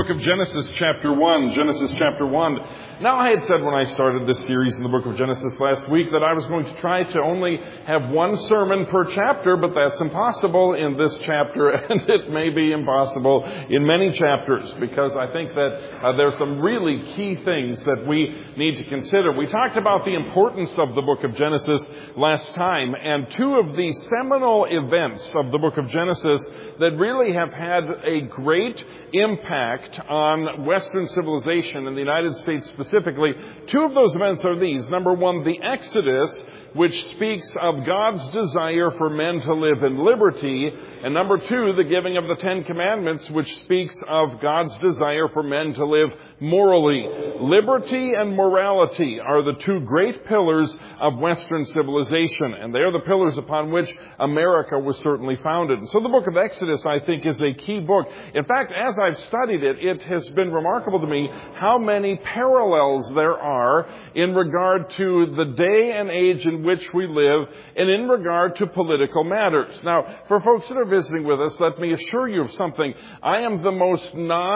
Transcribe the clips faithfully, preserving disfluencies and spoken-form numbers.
book of Genesis chapter one. Genesis chapter one. Now, I had said when I started this series in the book of Genesis last week that I was going to try to only have one sermon per chapter, but that's impossible in this chapter, and it may be impossible in many chapters, because I think that uh, there's some really key things that we need to consider. We talked about the importance of the book of Genesis last time, and two of the seminal events of the book of Genesis that really have had a great impact on Western civilization in the United States specifically. Two of those events are these. Number one, the Exodus, which speaks of God's desire for men to live in liberty. And number two, the giving of the Ten Commandments, which speaks of God's desire for men to live morally. Liberty and morality are the two great pillars of Western civilization, and they are the pillars upon which America was certainly founded. And so the book of Exodus, I think, is a key book. In fact, as I've studied it, it has been remarkable to me how many parallels there are in regard to the day and age in which we live and in regard to political matters. Now, for folks that are visiting with us, let me assure you of something. I am the most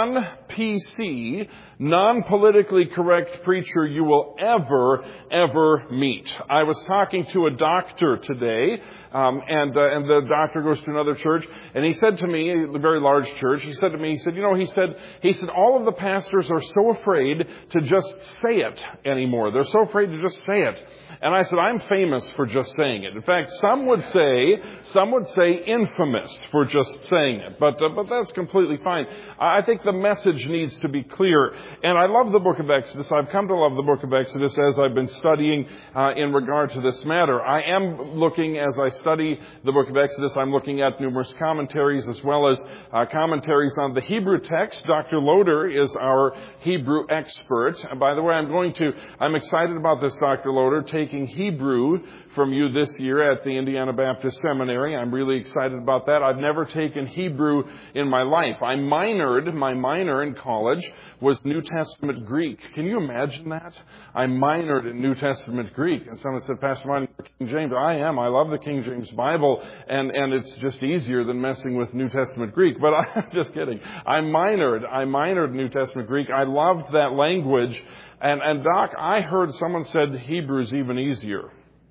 non-P C, non-politically correct preacher you will ever, ever meet. I was talking to a doctor today, um, and uh, and the doctor goes to another church, and he said to me, a very large church, he said to me, he said, you know, he said, he said, all of the pastors are so afraid to just say it anymore. They're so afraid to just say it. And I said, I'm famous for just saying it. In fact, some would say, some would say infamous for just saying it. But, uh, but that's completely fine. I think the message needs to be clear. And I love the book of Exodus. I've come to love the book of Exodus as I've been studying uh, in regard to this matter. I am looking, as I study the book of Exodus, I'm looking at numerous commentaries as well as uh, commentaries on the Hebrew text. Doctor Loader is our Hebrew expert. And by the way, I'm going to, I'm excited about this, Doctor Loader, taking Hebrew from you this year at the Indiana Baptist Seminary. I'm really excited about that. I've never taken Hebrew in my life. I minored, my minor in college was New Testament Greek. Can you imagine that? I minored in New Testament Greek. And someone said, Pastor Monty, you're King James. I am. I love the King James Bible. And, and it's just easier than messing with New Testament Greek. But I'm just kidding. I minored. I minored in New Testament Greek. I loved that language. And, and Doc, I heard someone said Hebrew is even easier.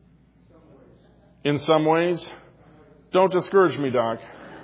In some ways. Don't discourage me, Doc.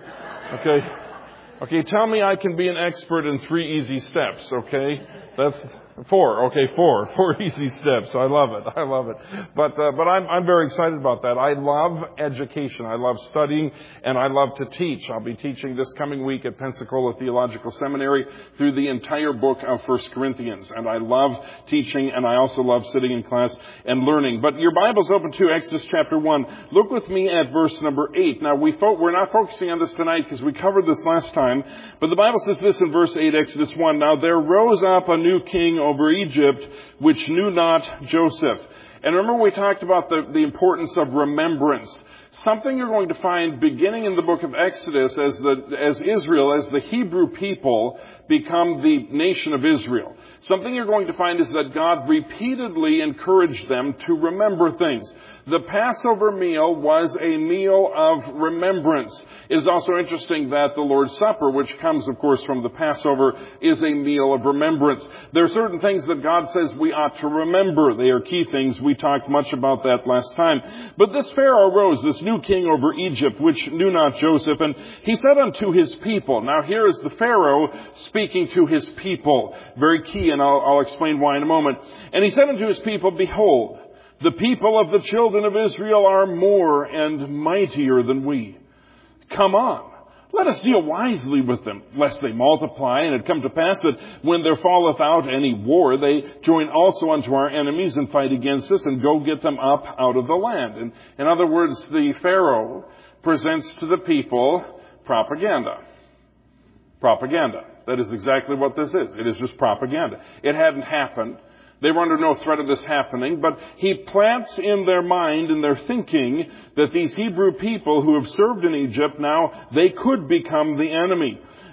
Okay. Okay, tell me I can be an expert in three easy steps, okay? That's four. Okay, four. Four easy steps. I love it. I love it. But uh, but I'm I'm very excited about that. I love education. I love studying, and I love to teach. I'll be teaching this coming week at Pensacola Theological Seminary through the entire book of First Corinthians. And I love teaching, and I also love sitting in class and learning. But your Bible's open to Exodus chapter one. Look with me at verse number eight. Now, we fo- we're not focusing on this tonight because we covered this last time. But the Bible says this in verse eight, Exodus one. Now there rose up a new king over Egypt, which knew not Joseph. And remember, we talked about the, the importance of remembrance. Something you're going to find beginning in the book of Exodus as the as Israel, as the Hebrew people become the nation of Israel. Something you're going to find is that God repeatedly encouraged them to remember things. The Passover meal was a meal of remembrance. It is also interesting that the Lord's Supper, which comes, of course, from the Passover, is a meal of remembrance. There are certain things that God says we ought to remember. They are key things. We talked much about that last time. But this Pharaoh rose, this new king over Egypt, which knew not Joseph, and he said unto his people. Now here is the Pharaoh speaking to his people. Very key, and I'll, I'll explain why in a moment. And he said unto his people, Behold, the people of the children of Israel are more and mightier than we. Come on, let us deal wisely with them, lest they multiply. And it come to pass that when there falleth out any war, they join also unto our enemies and fight against us and go get them up out of the land. And in other words, the Pharaoh presents to the people propaganda. Propaganda. That is exactly what this is. It is just propaganda. It hadn't happened. They were under no threat of this happening, but he plants in their mind and their thinking that these Hebrew people who have served in Egypt now, they could become the enemy.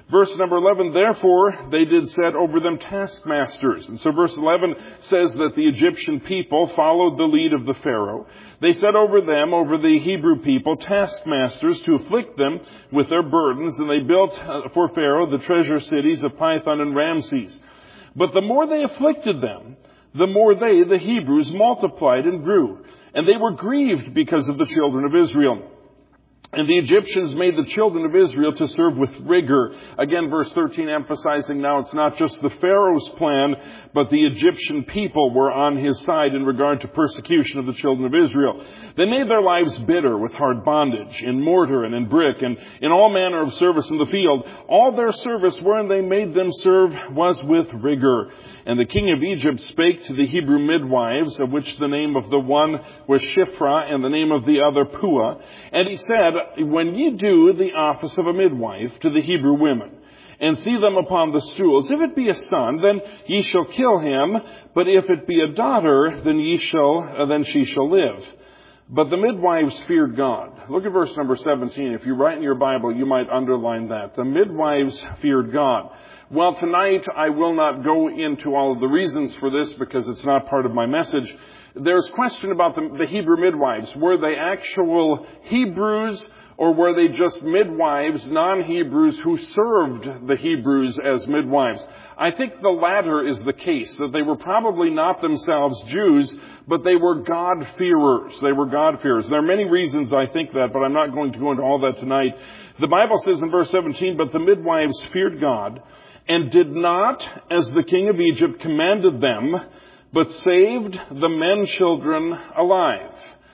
Verse number eleven, therefore they did set over them taskmasters. And so verse eleven says that the Egyptian people followed the lead of the Pharaoh. They set over them, over the Hebrew people, taskmasters to afflict them with their burdens. And they built for Pharaoh the treasure cities of Pithom and Ramses. But the more they afflicted them, the more they, the Hebrews, multiplied and grew. And they were grieved because of the children of Israel. And the Egyptians made the children of Israel to serve with rigor. Again, verse thirteen emphasizing now it's not just the Pharaoh's plan, but the Egyptian people were on his side in regard to persecution of the children of Israel. They made their lives bitter with hard bondage, in mortar and in brick, and in all manner of service in the field. All their service wherein they made them serve was with rigor. And the king of Egypt spake to the Hebrew midwives, of which the name of the one was Shiphrah, and the name of the other Puah. And he said, when ye do the office of a midwife to the Hebrew women, and see them upon the stools, if it be a son, then ye shall kill him, but if it be a daughter, then ye shall, uh, then she shall live. But the midwives feared God. Look at verse number seventeen. If you write in your Bible, you might underline that. The midwives feared God. Well, tonight I will not go into all of the reasons for this because it's not part of my message. There's question about the, the Hebrew midwives. Were they actual Hebrews, or were they just midwives, non-Hebrews, who served the Hebrews as midwives? I think the latter is the case, that they were probably not themselves Jews, but they were God-fearers. They were God-fearers. There are many reasons I think that, but I'm not going to go into all that tonight. The Bible says in verse seventeen, but the midwives feared God, and did not, as the king of Egypt commanded them, but saved the men children alive.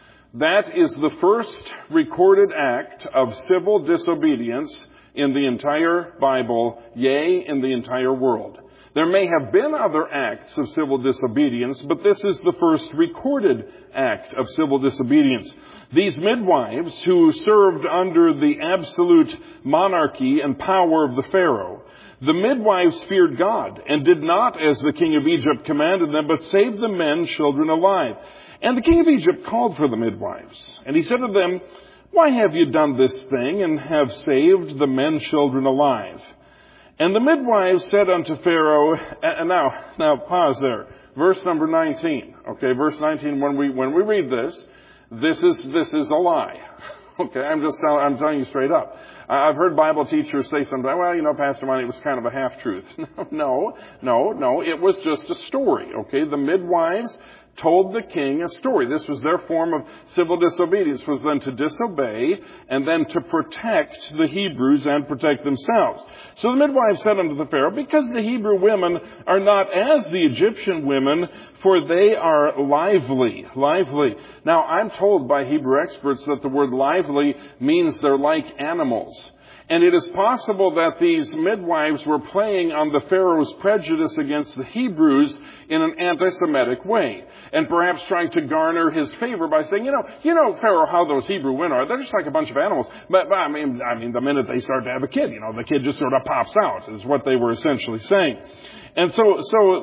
That is the first recorded act of civil disobedience in the entire Bible, yea, in the entire world. There may have been other acts of civil disobedience, but this is the first recorded act of civil disobedience. These midwives, who served under the absolute monarchy and power of the Pharaoh, the midwives feared God and did not, as the king of Egypt commanded them, but saved the men children alive. And the king of Egypt called for the midwives, and he said to them, why have you done this thing, and have saved the men children alive? And the midwives said unto Pharaoh, and now, now pause there. Verse number nineteen. Okay, verse nineteen, when we, when we read this, this is, this is a lie. Okay, I'm just telling, I'm telling you straight up. I've heard Bible teachers say sometimes, well, you know, Pastor Monty, it was kind of a half-truth. No, no, no, it was just a story. Okay, the midwives told the king a story. This was their form of civil disobedience, was then to disobey and then to protect the Hebrews and protect themselves. So the midwives said unto the Pharaoh, because the Hebrew women are not as the Egyptian women, for they are lively, lively. Now, I'm told by Hebrew experts that the word lively means they're like animals. And it is possible that these midwives were playing on the Pharaoh's prejudice against the Hebrews in an anti-Semitic way. And perhaps trying to garner his favor by saying, you know, you know, Pharaoh, how those Hebrew women are. They're just like a bunch of animals. But, but I mean, I mean, the minute they start to have a kid, you know, the kid just sort of pops out, is what they were essentially saying. And so,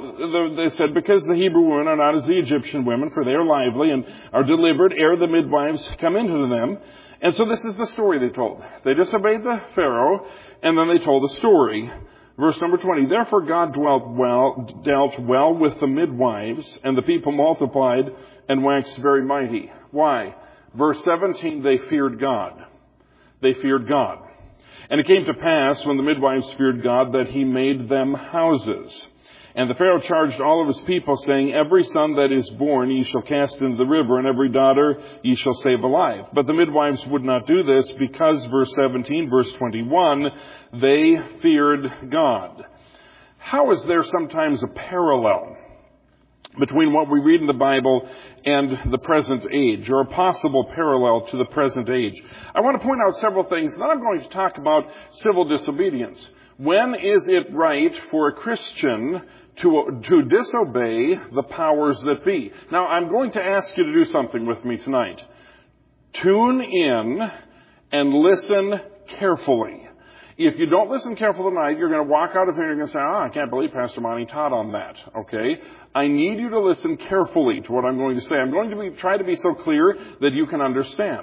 so they said, because the Hebrew women are not as the Egyptian women, for they are lively and are delivered ere the midwives come into them. And so this is the story they told. They disobeyed the Pharaoh, and then they told the story. Verse number twenty, therefore God dwelt well, dealt well with the midwives, and the people multiplied and waxed very mighty. Why? Verse seventeen, they feared God. They feared God. And it came to pass, when the midwives feared God, that he made them houses. And the Pharaoh charged all of his people, saying, every son that is born ye shall cast into the river, and every daughter ye shall save alive. But the midwives would not do this, because, verse seventeen, verse twenty-one, they feared God. How is there sometimes a parallel between what we read in the Bible and the present age, or a possible parallel to the present age? I want to point out several things. Then I'm going to talk about civil disobedience. When is it right for a Christian to, to disobey the powers that be? Now, I'm going to ask you to do something with me tonight. Tune in and listen carefully. If you don't listen carefully tonight, you're going to walk out of here and you're going to say, oh, I can't believe Pastor Monty taught on that. Okay? I need you to listen carefully to what I'm going to say. I'm going to be, try to be so clear that you can understand.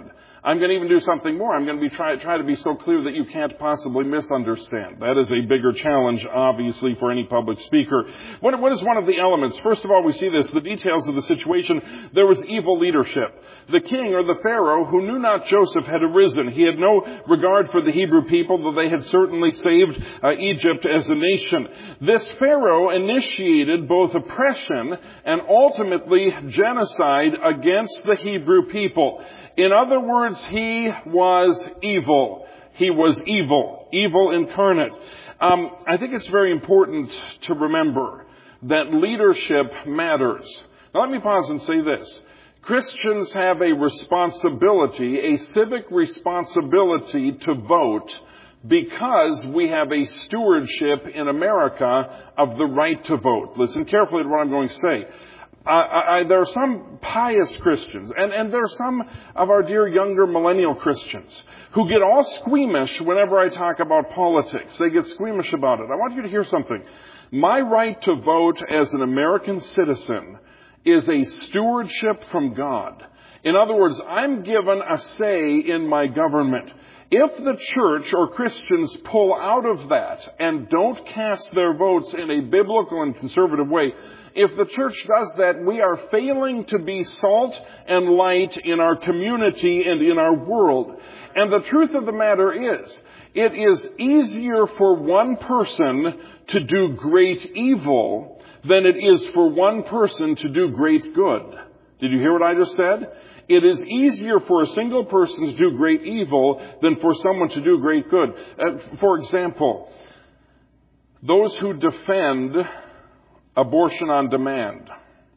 I'm going to even do something more. I'm going to be try, try to be so clear that you can't possibly misunderstand. That is a bigger challenge, obviously, for any public speaker. What, what is one of the elements? First of all, we see this, the details of the situation. There was evil leadership. The king, or the Pharaoh, who knew not Joseph, had arisen. He had no regard for the Hebrew people, though they had certainly saved uh, Egypt as a nation. This Pharaoh initiated both oppression and ultimately genocide against the Hebrew people. In other words, he was evil. He was evil. Evil incarnate. Um, I think it's very important to remember that leadership matters. Now let me pause and say this. Christians have a responsibility, a civic responsibility to vote because we have a stewardship in America of the right to vote. Listen carefully to what I'm going to say. Uh, I, I, there are some pious Christians, and, and there are some of our dear younger millennial Christians who get all squeamish whenever I talk about politics. They get squeamish about it. I want you to hear something. My right to vote as an American citizen is a stewardship from God. In other words, I'm given a say in my government. If the church or Christians pull out of that and don't cast their votes in a biblical and conservative way, if the church does that, we are failing to be salt and light in our community and in our world. And the truth of the matter is, it is easier for one person to do great evil than it is for one person to do great good. Did you hear what I just said? It is easier for a single person to do great evil than for someone to do great good. Uh, for example, those who defend abortion on demand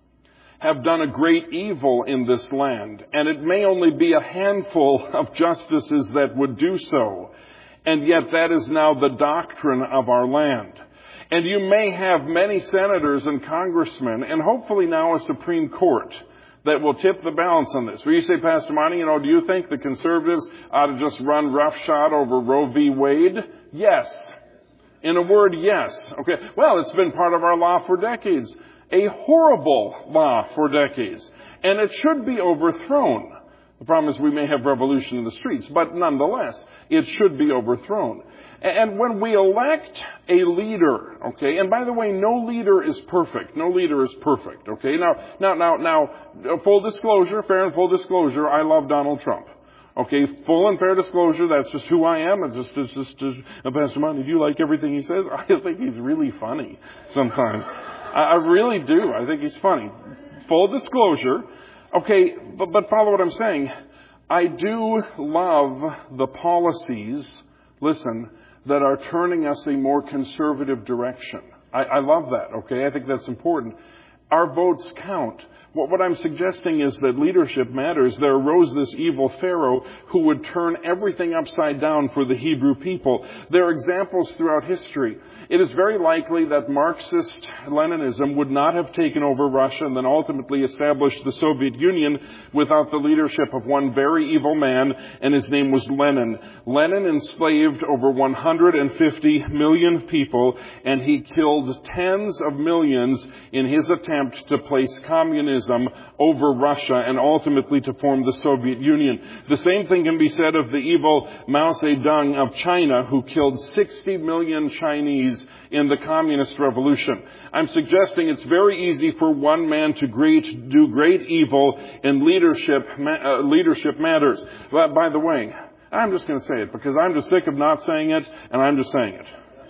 have done a great evil in this land, and it may only be a handful of justices that would do so, and yet that is now the doctrine of our land. And you may have many senators and congressmen, and hopefully now a Supreme Court, that will tip the balance on this. Where you say, Pastor Monty, you know, do you think the conservatives ought to just run roughshod over Roe v. Wade? Yes. In a word, yes. Okay. Well, it's been part of our law for decades. A horrible law for decades. And it should be overthrown. The problem is we may have revolution in the streets, but nonetheless, it should be overthrown. And when we elect a leader, okay, and by the way, no leader is perfect. No leader is perfect, okay? Now, now, now, now, full disclosure, fair and full disclosure, I love Donald Trump. Okay, full and fair disclosure, that's just who I am. It's just, it's just, just uh, Pastor Monty, do you like everything he says? I think he's really funny sometimes. I, I really do. I think he's funny. Full disclosure. Okay, but, but follow what I'm saying. I do love the policies, listen, that are turning us a more conservative direction. I, I love that, okay? I think that's important. Our votes count. What, what I'm suggesting is that leadership matters. There arose this evil Pharaoh who would turn everything upside down for the Hebrew people. There are examples throughout history. It is very likely that Marxist-Leninism would not have taken over Russia and then ultimately established the Soviet Union without the leadership of one very evil man, and his name was Lenin. Lenin enslaved over one hundred fifty million people, and he killed tens of millions in his attempt to place communism over Russia and ultimately to form the Soviet Union. The same thing can be said of the evil Mao Zedong of China, who killed sixty million Chinese in the communist revolution. I'm suggesting it's very easy for one man to great, do great evil, and leadership, uh, leadership matters. But by the way, I'm just going to say it because I'm just sick of not saying it, and I'm just saying it.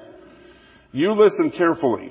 You listen carefully.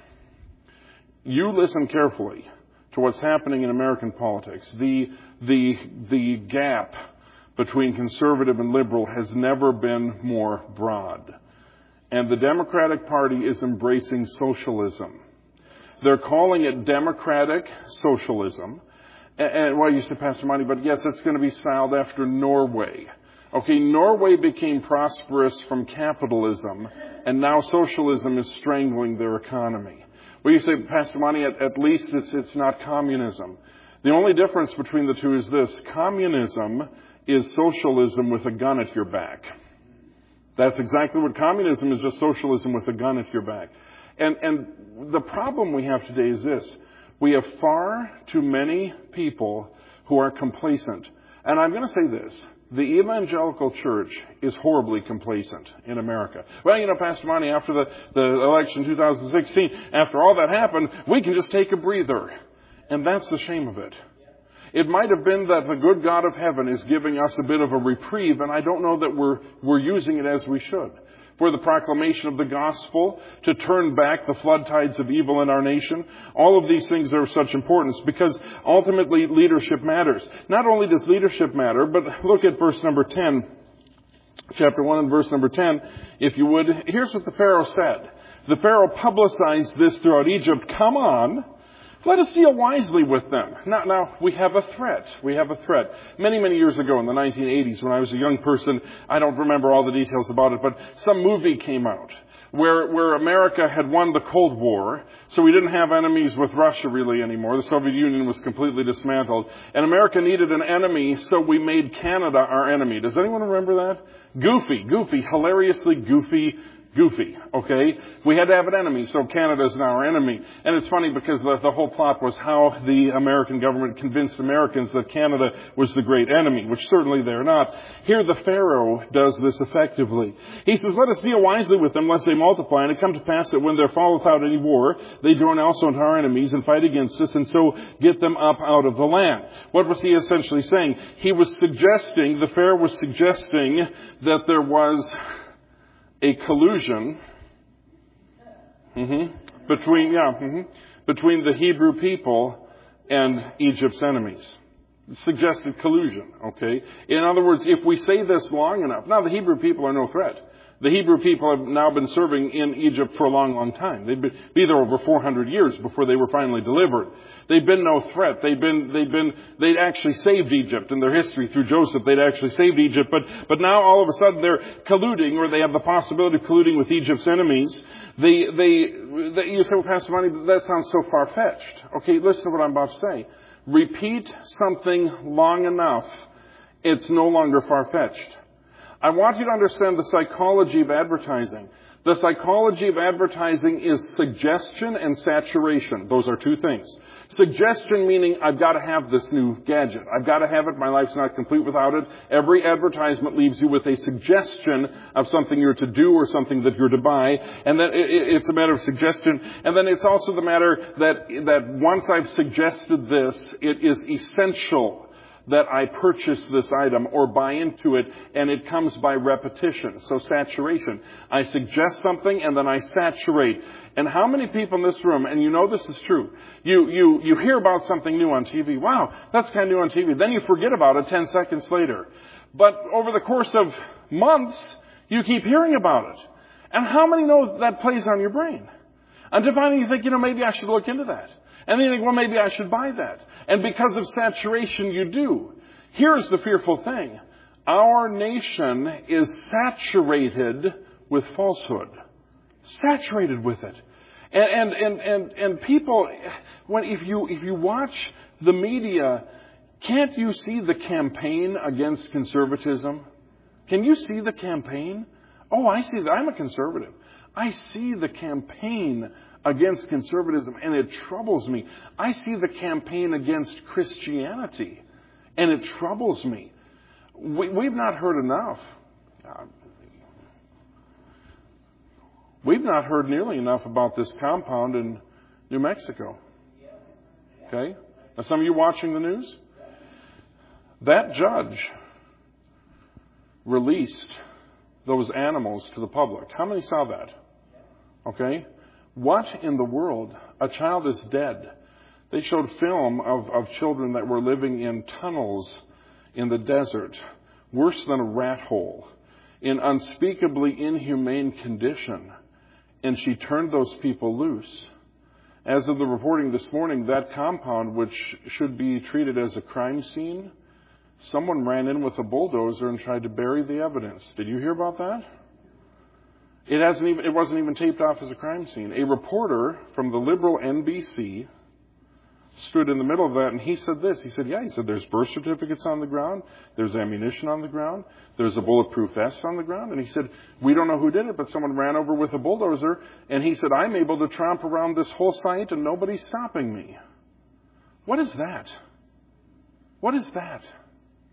You listen carefully to what's happening in American politics. The, the, the gap between conservative and liberal has never been more broad. And the Democratic Party is embracing socialism. They're calling it democratic socialism. And, and well, you said, Pastor Monty, but yes, it's going to be styled after Norway. Okay, Norway became prosperous from capitalism, and now socialism is strangling their economy. Well, you say, Pastor Monty, at, at least it's, it's not communism. The only difference between the two is this. Communism is socialism with a gun at your back. That's exactly what communism is, just socialism with a gun at your back. And, and the problem we have today is this. We have far too many people who are complacent. And I'm going to say this. The evangelical church is horribly complacent in America. Well, you know, Pastor Monty, after the, the election in two thousand sixteen, after all that happened, we can just take a breather. And that's the shame of it. It might have been that the good God of heaven is giving us a bit of a reprieve, and I don't know that we're, we're using it as we should. For the proclamation of the gospel, to turn back the flood tides of evil in our nation. All of these things are of such importance because ultimately leadership matters. Not only does leadership matter, but look at verse number ten. Chapter one and verse number ten, if you would. Here's what the Pharaoh said. The Pharaoh publicized this throughout Egypt. Come on. Let us deal wisely with them. Now, now, we have a threat. We have a threat. Many, many years ago in the nineteen eighties, when I was a young person, I don't remember all the details about it, but some movie came out where, where America had won the Cold War, so we didn't have enemies with Russia really anymore. The Soviet Union was completely dismantled, and America needed an enemy, so we made Canada our enemy. Does anyone remember that? Goofy, goofy, hilariously goofy Goofy, okay? We had to have an enemy, so Canada is now our enemy. And it's funny because the, the whole plot was how the American government convinced Americans that Canada was the great enemy, which certainly they're not. Here the Pharaoh does this effectively. He says, let us deal wisely with them, lest they multiply. And it come to pass that when there falleth out any war, they join also unto our enemies and fight against us, and so get them up out of the land. What was he essentially saying? He was suggesting, the Pharaoh was suggesting that there was a collusion mm-hmm, between yeah mm-hmm, between the Hebrew people and Egypt's enemies. Suggested collusion, okay? In other words, if we say this long enough, now the Hebrew people are no threat. The Hebrew people have now been serving in Egypt for a long, long time. They'd be there over four hundred years before they were finally delivered. They've been no threat. They've been, they've been, they'd actually saved Egypt in their history through Joseph. They'd actually saved Egypt. But, but now all of a sudden they're colluding, or they have the possibility of colluding with Egypt's enemies. They, they, they you say, well, Pastor Monty, that sounds so far-fetched. Okay, listen to what I'm about to say. Repeat something long enough, it's no longer far-fetched. I want you to understand the psychology of advertising. The psychology of advertising is suggestion and saturation. Those are two things. Suggestion meaning I've got to have this new gadget. I've got to have it. My life's not complete without it. Every advertisement leaves you with a suggestion of something you're to do or something that you're to buy. And then it's a matter of suggestion. And then it's also the matter that, that once I've suggested this, it is essential that I purchase this item or buy into it, and it comes by repetition. So saturation. I suggest something and then I saturate. And how many people in this room, and you know this is true, you, you, you hear about something new on T V. Wow, that's kind of new on T V. Then you forget about it ten seconds later. But over the course of months, you keep hearing about it. And how many know that plays on your brain? Until finally you think, you know, maybe I should look into that. And then you think, well, maybe I should buy that. And because of saturation, you do. Here's the fearful thing. Our nation is saturated with falsehood. Saturated with it. And, and, and, and, and people, when, if you, if you watch the media, can't you see the campaign against conservatism? Can you see the campaign? Oh, I see that. I'm a conservative. I see the campaign against conservatism, and it troubles me. I see the campaign against Christianity, and it troubles me. We, we've not heard enough. Uh, we've not heard nearly enough about this compound in New Mexico. Okay? Now, some of you watching the news? That judge released those animals to the public. How many saw that? Okay? What in the world? A child is dead. They showed film of, of children that were living in tunnels in the desert, worse than a rat hole, in unspeakably inhumane condition. And she turned those people loose. As of the reporting this morning, that compound, which should be treated as a crime scene, someone ran in with a bulldozer and tried to bury the evidence. Did you hear about that? It hasn't even, it wasn't even taped off as a crime scene. A reporter from the liberal N B C stood in the middle of that, and he said this. He said, yeah, he said, there's birth certificates on the ground. There's ammunition on the ground. There's a bulletproof vest on the ground. And he said, we don't know who did it, but someone ran over with a bulldozer. And he said, I'm able to tromp around this whole site, and nobody's stopping me. What is that? What is that?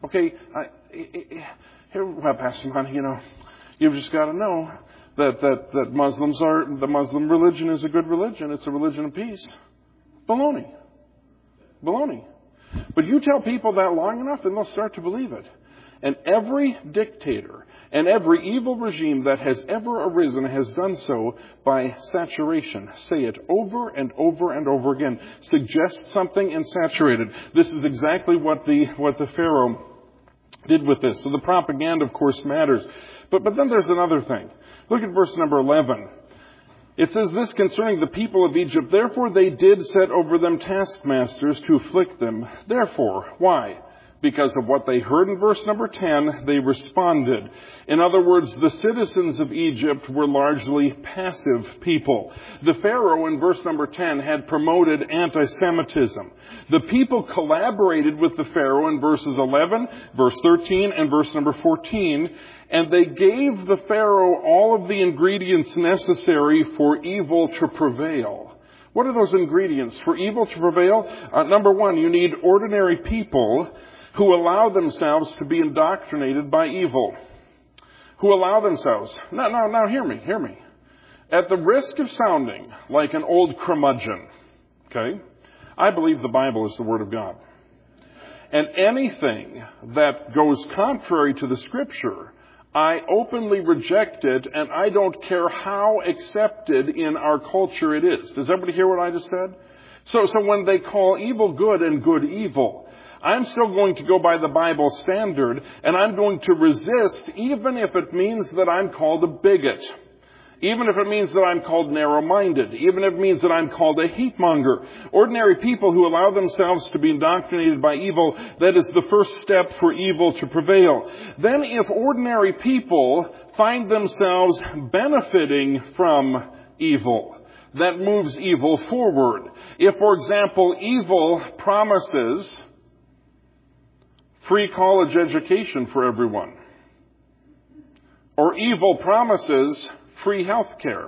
Okay, I, here, well, Pastor Monty, you know, you've just got to know that, that, that Muslims are, the Muslim religion is a good religion. It's a religion of peace. Baloney. Baloney. But you tell people that long enough and they'll start to believe it. And every dictator and every evil regime that has ever arisen has done so by saturation. Say it over and over and over again. Suggest something and saturate it. This is exactly what the, what the Pharaoh did with this. So the propaganda, of course, matters. But, but then there's another thing. Look at verse number eleven. It says this concerning the people of Egypt. Therefore they did set over them taskmasters to afflict them. Therefore, why? Because of what they heard in verse number ten, they responded. In other words, the citizens of Egypt were largely passive people. The Pharaoh in verse number ten had promoted anti-Semitism. The people collaborated with the Pharaoh in verses eleven, verse thirteen, and verse number fourteen, and they gave the Pharaoh all of the ingredients necessary for evil to prevail. What are those ingredients for evil to prevail? Uh, number one, you need ordinary people who allow themselves to be indoctrinated by evil. Who allow themselves. Now, now, now hear me, hear me. At the risk of sounding like an old curmudgeon, okay, I believe the Bible is the Word of God. And anything that goes contrary to the Scripture, I openly reject it, and I don't care how accepted in our culture it is. Does everybody hear what I just said? So, so when they call evil good and good evil, I'm still going to go by the Bible standard, and I'm going to resist even if it means that I'm called a bigot. Even if it means that I'm called narrow-minded. Even if it means that I'm called a hate-monger. Ordinary people who allow themselves to be indoctrinated by evil, that is the first step for evil to prevail. Then if ordinary people find themselves benefiting from evil, that moves evil forward. If, for example, evil promises free college education for everyone, or evil promises free health care,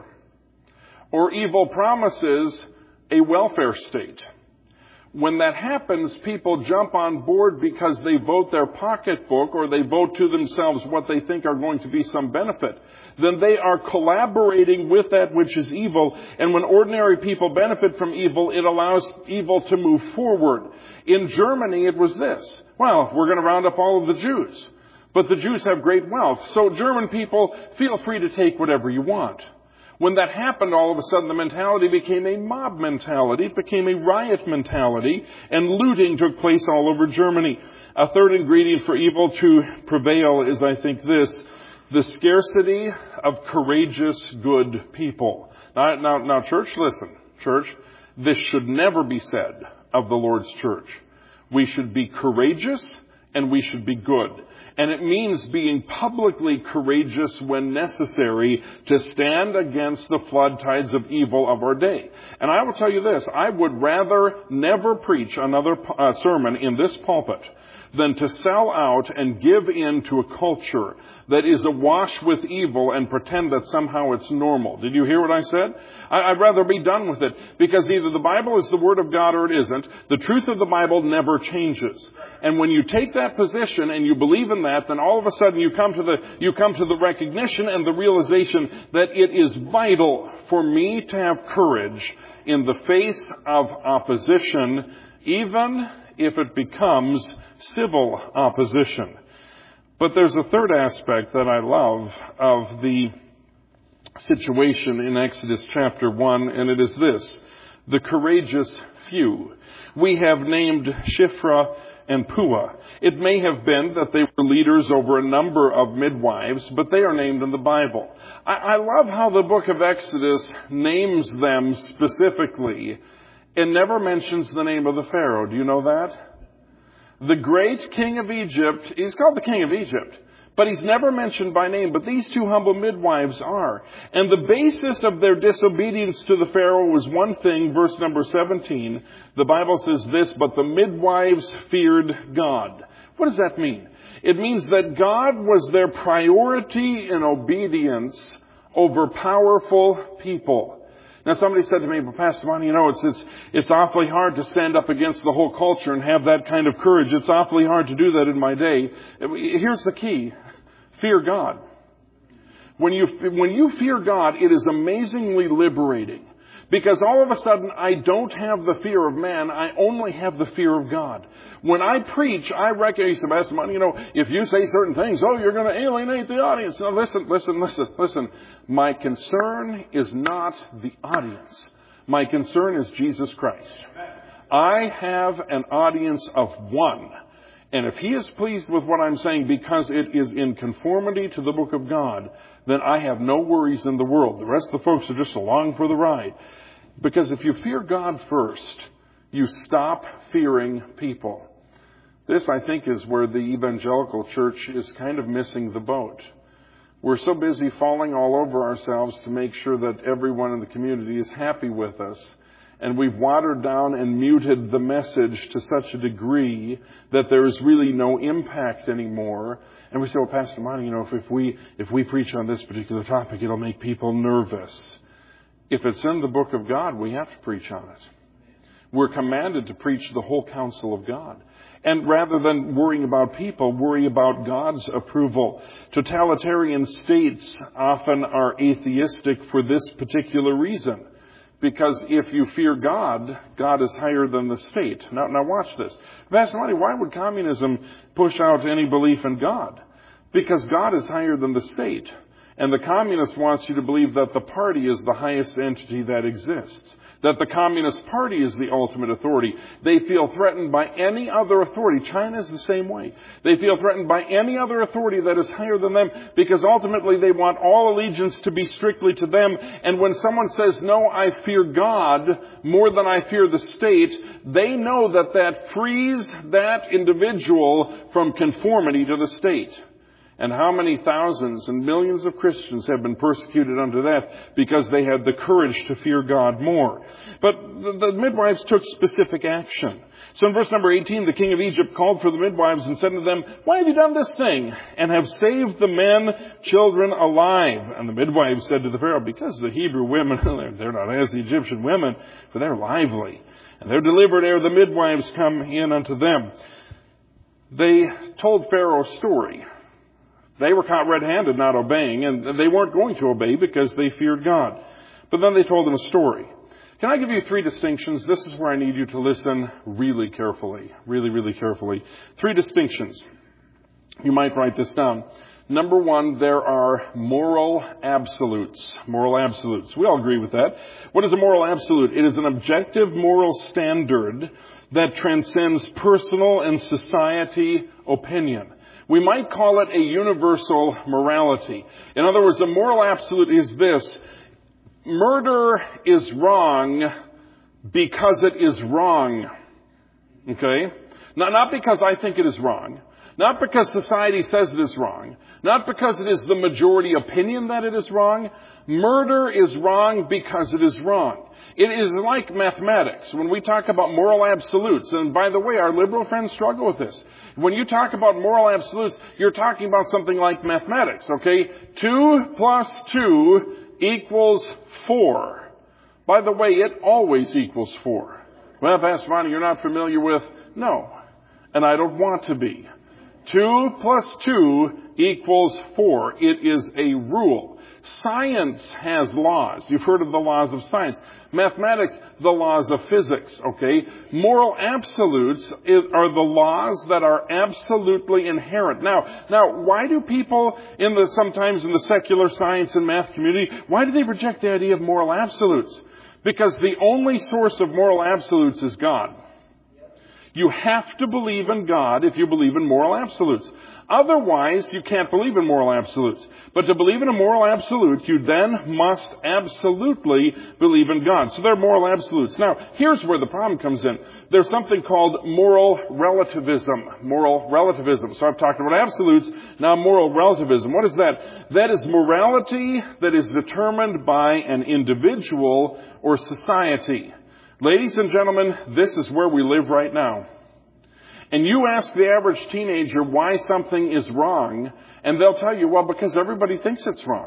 or evil promises a welfare state. When that happens, people jump on board because they vote their pocketbook or they vote to themselves what they think are going to be some benefit. Then they are collaborating with that which is evil. And when ordinary people benefit from evil, it allows evil to move forward. In Germany, it was this. Well, we're going to round up all of the Jews. But the Jews have great wealth. So German people, feel free to take whatever you want. When that happened, all of a sudden the mentality became a mob mentality. It became a riot mentality. And looting took place all over Germany. A third ingredient for evil to prevail is, I think, this. The scarcity of courageous, good people. Now, now, now, church, listen. Church, this should never be said of the Lord's church. We should be courageous and we should be good. And it means being publicly courageous when necessary to stand against the flood tides of evil of our day. And I will tell you this, I would rather never preach another uh, sermon in this pulpit than to sell out and give in to a culture that is awash with evil and pretend that somehow it's normal. Did you hear what I said? I'd rather be done with it, because either the Bible is the Word of God or it isn't. The truth of the Bible never changes. And when you take that position and you believe in that, then all of a sudden you come to the, you come to the recognition and the realization that it is vital for me to have courage in the face of opposition, even if it becomes civil opposition. But there's a third aspect that I love of the situation in Exodus chapter one, and it is this: the courageous few. We have named Shiphrah and Puah. It may have been that they were leaders over a number of midwives, but they are named in the Bible. I, I love how the book of Exodus names them specifically and never mentions the name of the Pharaoh. Do you know that? The great king of Egypt, he's called the king of Egypt, but he's never mentioned by name. But these two humble midwives are. And the basis of their disobedience to the Pharaoh was one thing, verse number seventeen. The Bible says this, but the midwives feared God. What does that mean? It means that God was their priority in obedience over powerful people. Now somebody said to me, well, Pastor Monty, you know, it's, it's, it's awfully hard to stand up against the whole culture and have that kind of courage. It's awfully hard to do that in my day. Here's the key. Fear God. When you, when you fear God, it is amazingly liberating. Because all of a sudden, I don't have the fear of man. I only have the fear of God. When I preach, I recognize, Pastor Monty, you know, if you say certain things, oh, you're going to alienate the audience. Now, listen, listen, listen, listen. My concern is not the audience. My concern is Jesus Christ. I have an audience of one. And if he is pleased with what I'm saying because it is in conformity to the book of God, then I have no worries in the world. The rest of the folks are just along for the ride. Because if you fear God first, you stop fearing people. This, I think, is where the evangelical church is kind of missing the boat. We're so busy falling all over ourselves to make sure that everyone in the community is happy with us. And we've watered down and muted the message to such a degree that there is really no impact anymore. And we say, well, Pastor Monty, you know, if, if we if we preach on this particular topic, it'll make people nervous. If it's in the book of God, we have to preach on it. We're commanded to preach the whole counsel of God. And rather than worrying about people, worry about God's approval. Totalitarian states often are atheistic for this particular reason. Because if you fear God, God is higher than the state. Now, now watch this. Pastor Monty, why would communism push out any belief in God? Because God is higher than the state. And the communist wants you to believe that the party is the highest entity that exists. That the Communist Party is the ultimate authority. They feel threatened by any other authority. China is the same way. They feel threatened by any other authority that is higher than them because ultimately they want all allegiance to be strictly to them. And when someone says, no, I fear God more than I fear the state, they know that that frees that individual from conformity to the state. And how many thousands and millions of Christians have been persecuted under that because they had the courage to fear God more. But the, the midwives took specific action. So in verse number eighteen, the king of Egypt called for the midwives and said to them, why have you done this thing and have saved the men, children alive? And the midwives said to the Pharaoh, because the Hebrew women, they're not as the Egyptian women, for they're lively. And they're delivered ere the midwives come in unto them. They told Pharaoh a story. They were caught red-handed not obeying, and they weren't going to obey because they feared God. But then they told them a story. Can I give you three distinctions? This is where I need you to listen really carefully, really, really carefully. Three distinctions. You might write this down. Number one, there are moral absolutes. Moral absolutes. We all agree with that. What is a moral absolute? It is an objective moral standard that transcends personal and society opinion. We might call it a universal morality. In other words, a moral absolute is this. Murder is wrong because it is wrong. Okay? Not, not because I think it is wrong. Not because society says it is wrong. Not because it is the majority opinion that it is wrong. Murder is wrong because it is wrong. It is like mathematics. When we talk about moral absolutes, and by the way, our liberal friends struggle with this. When you talk about moral absolutes, you're talking about something like mathematics, okay? Two plus two equals four. By the way, it always equals four. Well, Pastor Monty, you're not familiar with? No. And I don't want to be. Two plus two equals four. It is a rule. Science has laws. You've heard of the laws of science. Mathematics, the laws of physics, okay? Moral absolutes are the laws that are absolutely inherent. Now, now, why do people in the, sometimes in the secular science and math community, why do they reject the idea of moral absolutes? Because the only source of moral absolutes is God. You have to believe in God if you believe in moral absolutes. Otherwise, you can't believe in moral absolutes. But to believe in a moral absolute, you then must absolutely believe in God. So they're moral absolutes. Now, here's where the problem comes in. There's something called moral relativism. Moral relativism. So I've talked about absolutes, now moral relativism. What is that? That is morality that is determined by an individual or society. Ladies and gentlemen, this is where we live right now. And you ask the average teenager why something is wrong, and they'll tell you, well, because everybody thinks it's wrong.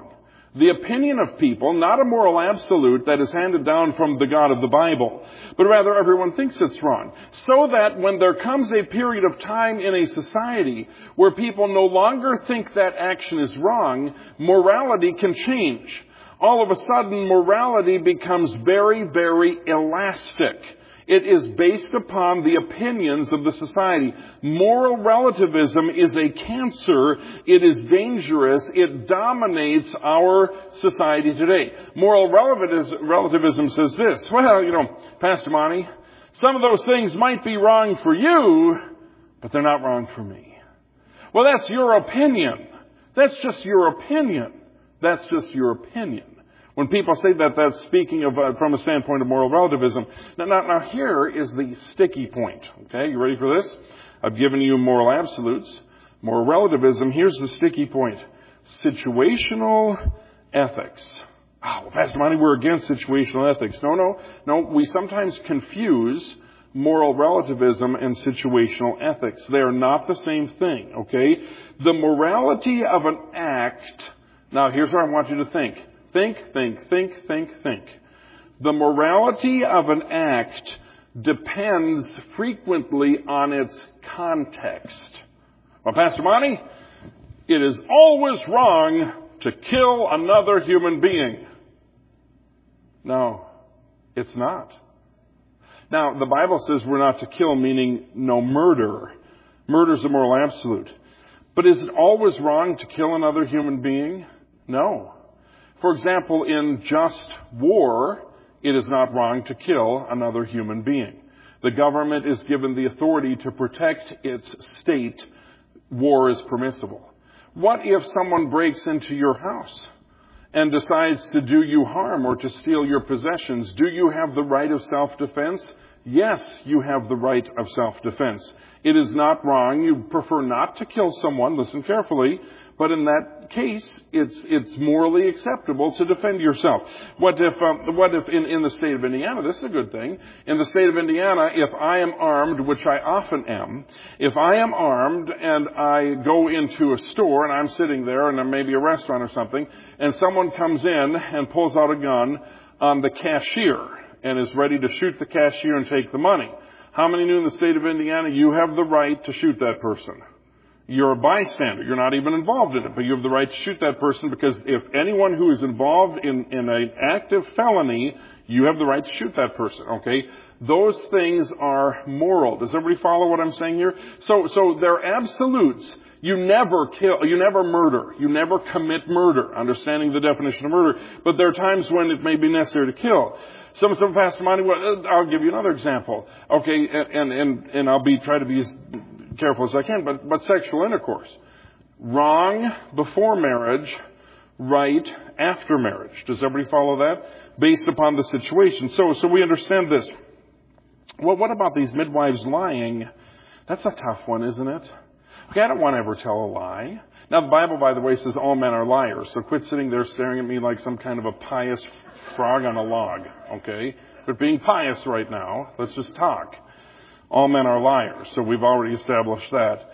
The opinion of people, not a moral absolute that is handed down from the God of the Bible, but rather everyone thinks it's wrong. So that when there comes a period of time in a society where people no longer think that action is wrong, morality can change. All of a sudden, morality becomes very, very elastic. It is based upon the opinions of the society. Moral relativism is a cancer. It is dangerous. It dominates our society today. Moral relativism says this: well, you know, Pastor Monty, some of those things might be wrong for you, but they're not wrong for me. Well, that's your opinion. That's just your opinion. That's just your opinion. When people say that, that's speaking of uh, from a standpoint of moral relativism. Now, now, now, here is the sticky point. Okay, you ready for this? I've given you moral absolutes, moral relativism. Here's the sticky point: situational ethics. Oh, well, Pastor Monty, we're against situational ethics. No, no, no. We sometimes confuse moral relativism and situational ethics. They are not the same thing. Okay, the morality of an act. Now, here's what I want you to think. Think, think, think, think, think. The morality of an act depends frequently on its context. Well, Pastor Monty, it is always wrong to kill another human being. No, it's not. Now, the Bible says we're not to kill, meaning no murder. Murder is a moral absolute. But is it always wrong to kill another human being? No. For example, in just war, it is not wrong to kill another human being. The government is given the authority to protect its state. War is permissible. What if someone breaks into your house and decides to do you harm or to steal your possessions? Do you have the right of self-defense? Yes, you have the right of self-defense. It is not wrong. You prefer not to kill someone. Listen carefully. But in that case, it's it's morally acceptable to defend yourself. What if um, what if in, in the state of Indiana, this is a good thing, in the state of Indiana, if I am armed, which I often am, if I am armed and I go into a store and I'm sitting there and there may be a restaurant or something, and someone comes in and pulls out a gun on the cashier and is ready to shoot the cashier and take the money. How many knew in the state of Indiana you have the right to shoot that person? You're a bystander. You're not even involved in it, but you have the right to shoot that person, because if anyone who is involved in, in an active felony, you have the right to shoot that person, okay? Those things are moral. Does everybody follow what I'm saying here? So, so they're absolutes. You never kill, you never murder. You never commit murder, understanding the definition of murder. But there are times when it may be necessary to kill. Some, some Pastor Monty, well, I'll give you another example. Okay, and, and, and I'll be, try to be as careful as I can, but, but sexual intercourse. Wrong before marriage, right after marriage. Does everybody follow that? Based upon the situation. So, so we understand this. Well, what about these midwives lying? That's a tough one, isn't it? Okay, I don't want to ever tell a lie. Now, the Bible, by the way, says all men are liars. So quit sitting there staring at me like some kind of a pious frog on a log, okay? Quit being pious right now. Let's just talk. All men are liars. So we've already established that.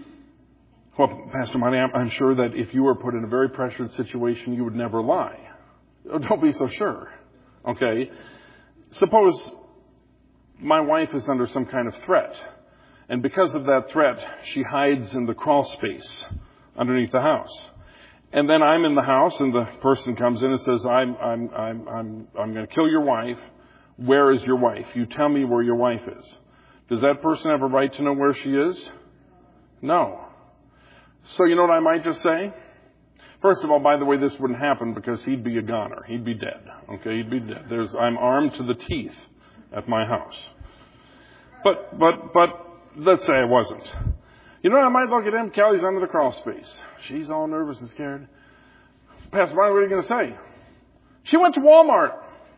Well, Pastor Monty, I'm, I'm sure that if you were put in a very pressured situation, you would never lie. Oh, don't be so sure. Okay? Suppose my wife is under some kind of threat. And because of that threat, she hides in the crawl space underneath the house. And then I'm in the house and the person comes in and says, I'm, I'm, I'm, I'm, I'm going to kill your wife. Where is your wife? You tell me where your wife is. Does that person have a right to know where she is? No. So you know what I might just say? First of all, by the way, this wouldn't happen because he'd be a goner. He'd be dead. Okay, he'd be dead. There's, I'm armed to the teeth at my house. But, but, but, let's say I wasn't. You know what I might look at him? Kelly's under the crawl space. She's all nervous and scared. Pastor Brian, what are you going to say? She went to Walmart.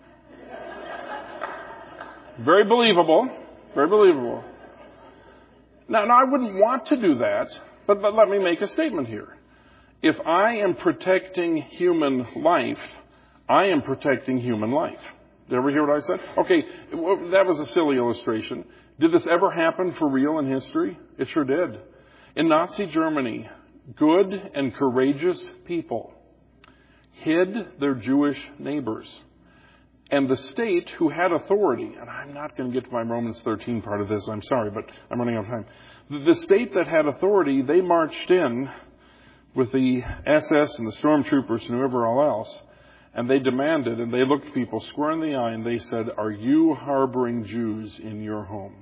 Very believable. Very believable. Now, now, I wouldn't want to do that, but, but let me make a statement here. If I am protecting human life, I am protecting human life. Did you ever hear what I said? Okay, that was a silly illustration. Did this ever happen for real in history? It sure did. In Nazi Germany, good and courageous people hid their Jewish neighbors. And the state who had authority, and I'm not going to get to my Romans thirteen part of this, I'm sorry, but I'm running out of time. The state that had authority, they marched in with the S S and the stormtroopers and whoever all else, and they demanded, and they looked people square in the eye, and they said, "Are you harboring Jews in your home?"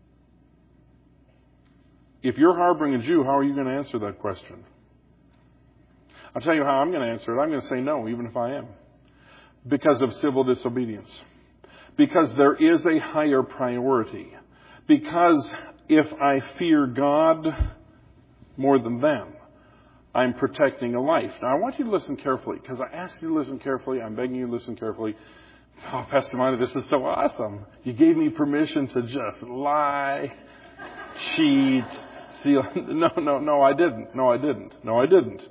If you're harboring a Jew, how are you going to answer that question? I'll tell you how I'm going to answer it. I'm going to say no, even if I am. Because of civil disobedience. Because there is a higher priority. Because if I fear God more than them, I'm protecting a life. Now, I want you to listen carefully, because I asked you to listen carefully. I'm begging you to listen carefully. Oh, Pastor Monty, this is so awesome. You gave me permission to just lie, cheat, steal. No, no, no, I didn't. No, I didn't. No, I didn't.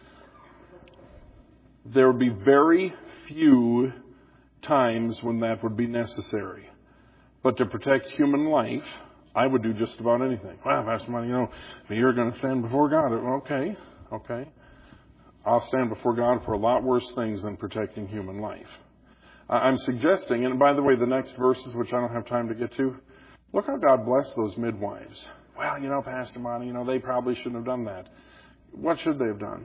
There would be very few times when that would be necessary. But to protect human life, I would do just about anything. Well, Pastor Monty, you know, you're going to stand before God. Okay, okay. I'll stand before God for a lot worse things than protecting human life. I'm suggesting, and by the way, the next verses, which I don't have time to get to, look how God blessed those midwives. Well, you know, Pastor Monty, you know, they probably shouldn't have done that. What should they have done?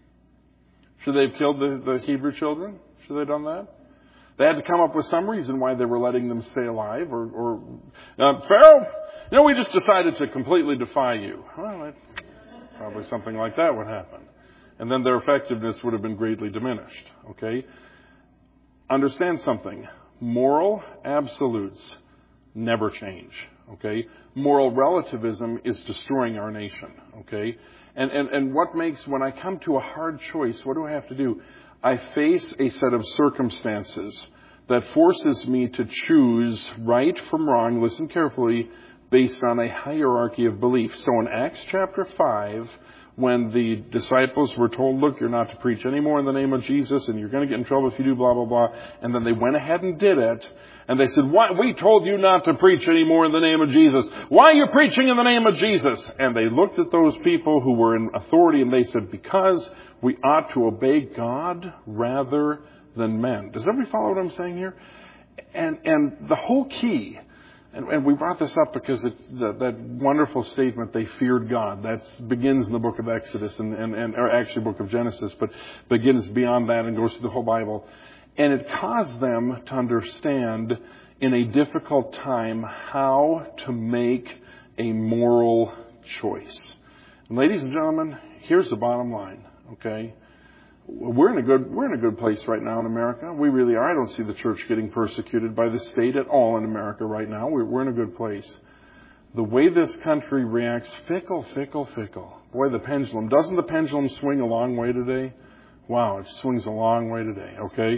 Should they have killed the, the Hebrew children? Should they have done that? They had to come up with some reason why they were letting them stay alive. Or, or uh, Pharaoh, you know, we just decided to completely defy you. Well, it, probably something like that would happen. And then their effectiveness would have been greatly diminished. Okay? Understand something. Moral absolutes never change. Okay? Moral relativism is destroying our nation. Okay? And, and, and what makes, when I come to a hard choice, what do I have to do? I face a set of circumstances that forces me to choose right from wrong, listen carefully, based on a hierarchy of belief. So in Acts chapter five, when the disciples were told, look, you're not to preach anymore in the name of Jesus, and you're going to get in trouble if you do, blah, blah, blah. And then they went ahead and did it. And they said, why? We told you not to preach anymore in the name of Jesus. Why are you preaching in the name of Jesus? And they looked at those people who were in authority, and they said, because we ought to obey God rather than men. Does everybody follow what I'm saying here? And, and the whole key, And, and we brought this up because it, the, that wonderful statement, they feared God, that begins in the book of Exodus, and, and, and or actually book of Genesis, but begins beyond that and goes through the whole Bible. And it caused them to understand in a difficult time how to make a moral choice. And ladies and gentlemen, here's the bottom line, okay? We're in a good, we're in a good place right now in America. We really are. I don't see the church getting persecuted by the state at all in America right now. We're, we're in a good place. The way this country reacts, fickle, fickle, fickle. Boy, the pendulum. Doesn't the pendulum swing a long way today? Wow, it swings a long way today, okay?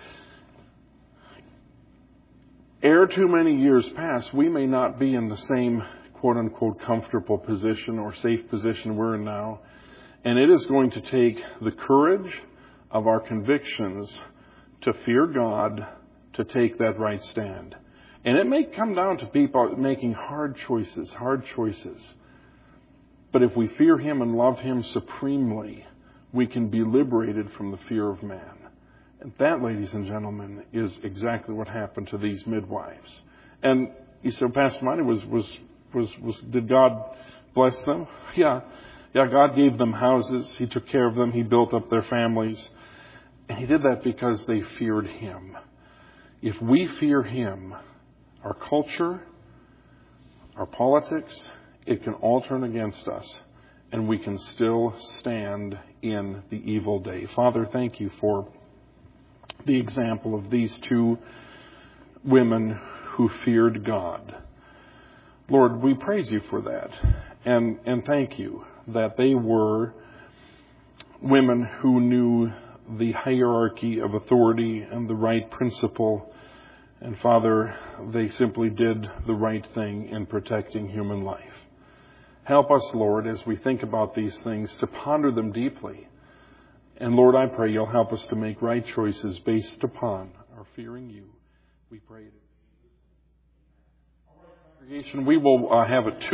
Ere too many years pass, we may not be in the same quote-unquote comfortable position or safe position we're in now. And it is going to take the courage of our convictions to fear God, to take that right stand. And it may come down to people making hard choices, hard choices. But if we fear Him and love Him supremely, we can be liberated from the fear of man. And that, ladies and gentlemen, is exactly what happened to these midwives. And you said, Pastor Monty, was, was, was, was, did God bless them? Yeah. Yeah, God gave them houses. He took care of them. He built up their families. And He did that because they feared Him. If we fear Him, our culture, our politics, it can all turn against us. And we can still stand in the evil day. Father, thank You for the example of these two women who feared God. Lord, we praise You for that. And, and thank You that they were women who knew the hierarchy of authority and the right principle. And Father, they simply did the right thing in protecting human life. Help us, Lord, as we think about these things, to ponder them deeply. And Lord, I pray You'll help us to make right choices based upon our fearing You. We pray. We will uh, have a two.